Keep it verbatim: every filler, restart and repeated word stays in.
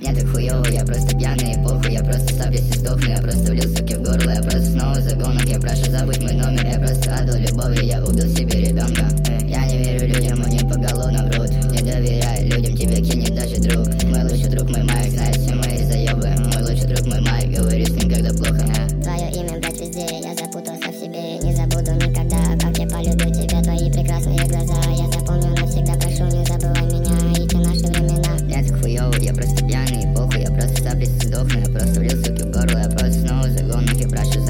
Мне так хуёво, я просто пьяный, похуй. Я просто сапись и сдохну, я просто влил соки в горло. Я просто снова за гонок, я прошу забудь мой номер. Я просто отдал любовью, я убил себе ребенка. Я не верю людям, они поголовно врут. Не доверяй людям, тебе кинет даже друг. Мой лучший друг, мой Майк, знает все мои заебы. Мой лучший друг, мой Майк, говорю с ним, когда плохо. Твое имя, блять, везде, я запутался в себе. Не забуду никогда, как я полюбил тебя, твои прекрасные глаза. Я запомню навсегда, прошу, не забывай меня и те наши времена. Мне так хуёво, я просто пьяный, похуй. Я просто сапись и сдохну, я просто влил суки в горло. Я просто снова за гонок, я прошу